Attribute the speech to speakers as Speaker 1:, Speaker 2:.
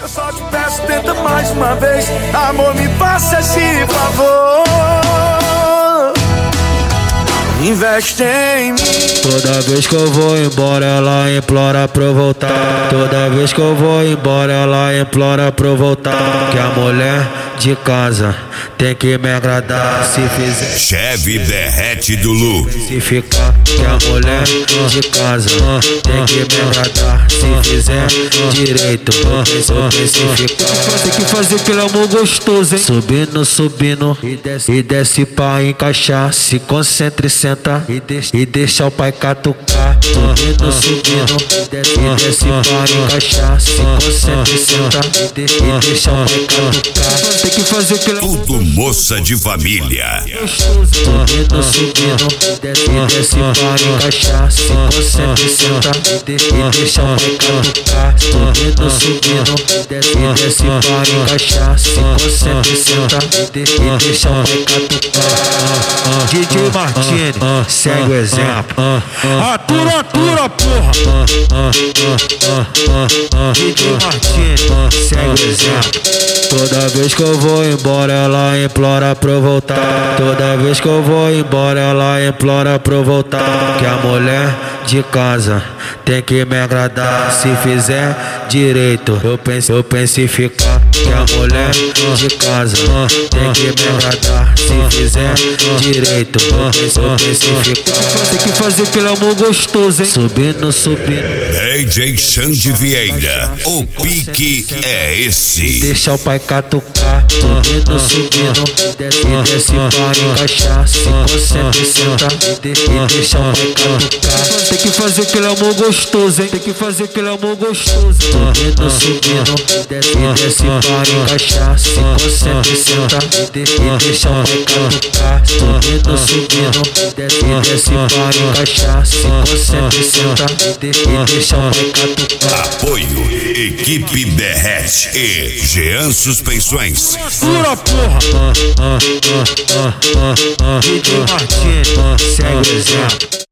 Speaker 1: Eu só te peço, tenta mais uma vez. Amor, me faça esse favor. Investe em mim.
Speaker 2: Toda vez que eu vou embora, ela implora pra eu voltar. Toda vez que eu vou embora, ela implora pra eu voltar. Que a mulher de casa tem que me agradar. Se fizer
Speaker 3: Chevy derrete do Lu.
Speaker 2: se ficar, que a mulher de casa tem que me agradar. Se fizer direito, vou especificar. Tem que fazer aquele amor gostoso, hein? Subindo, subindo e desce pra encaixar. Se concentra e senta e deixa o pai catucar. Subindo, subindo e desce pra encaixar. Se concentra e senta e deixa o pai catucar. Tem que fazer aquele amor
Speaker 3: Tudo moça de família.
Speaker 2: subindo, subindo e desce pra encaixar. Se concentra e senta e deixa o pai catucar. Subindo, subindo e desce pra encaixar. Se concentra e senta e deixa o pai catucar. DJ Martini, segue o exemplo. Atura, atura, porra. DJ Martini, segue o exemplo. Toda vez que eu vou embora, ela implora pra eu voltar. Toda vez que eu vou embora, ela implora pra eu voltar. Que a mulher de casa tem que me agradar. Se fizer direito, eu penso em ficar. Que a mulher de casa tem que me agradar. Se fizer direito, eu penso em ficar. Tem que fazer aquele amor gostoso, hein? Subindo, subindo.
Speaker 3: DJ Xande Vieira. O pique é esse.
Speaker 2: Deixa o pai catucar. Subindo, subindo e desce pra encaixar. Se concentra e senta e deixa o pai catucar. Tem que fazer aquele amor gostoso, hein? Tem que fazer aquele amor gostoso. Subindo, subindo e desce pra encaixar. Se concentra e senta e deixa o pai catucar. Subindo, subindo e desce pra encaixar. Se concentra e senta e deixa o pai catucar.
Speaker 3: Apoio Equipe Derrete e Jean Suspensões.
Speaker 2: Pura porra! DJ Martini, segue o exemplo.